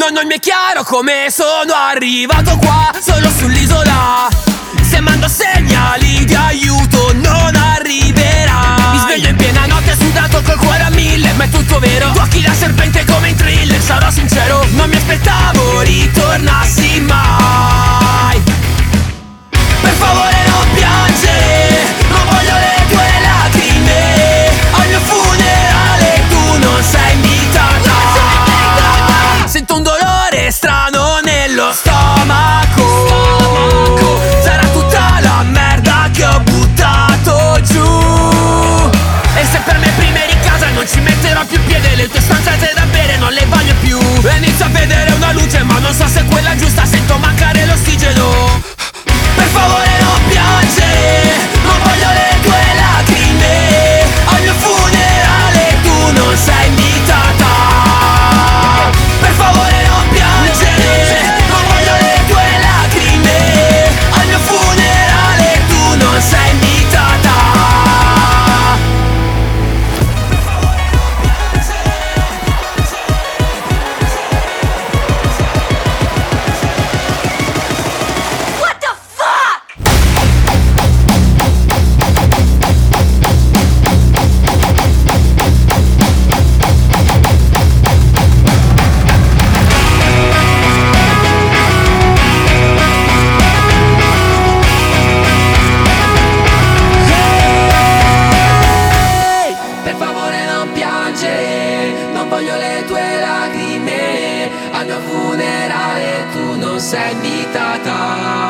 non mi è chiaro come sono arrivato qua, solo sull'isola. Se mando segnali di aiuto non arriverà. Mi sveglio in piena notte sudato col cuore a 1000, ma è tutto vero. Tu occhi da serpente come in Thriller, sarò sincero, non mi aspettavo ritornassi mai. Per favore non piangere, non voglio le tue lacrime. Al mio funerale tu non sei invitata. Sento un dolore strano nello stomaco. Sarà tutta la merda che ho buttato giù. E se per me prima eri in casa non ci metterò più piede. Le tue stanzette da bere non le voglio più. E inizio a vedere una luce ma non so se è quella giusta. Sento mancare l'ossigeno. Per favore non piangere, non voglio le tue lacrime. Al mio funerale tu non sei invitata. Per favore non piangere, non voglio le tue lacrime. Al mio funerale tu non sei invitata. Per favore non piangere. What the fuck? Per favore non piangere, non voglio le tue lacrime. Al mio funerale tu non sei invitata.